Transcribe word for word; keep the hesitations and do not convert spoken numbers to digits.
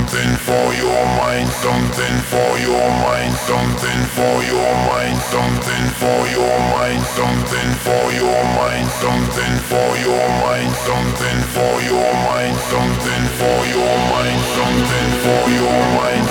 something for your mind, something for your mind, something for your mind, something for your mind, something for your mind, something for your mind, something for your mind, something for your mind, something for your mind,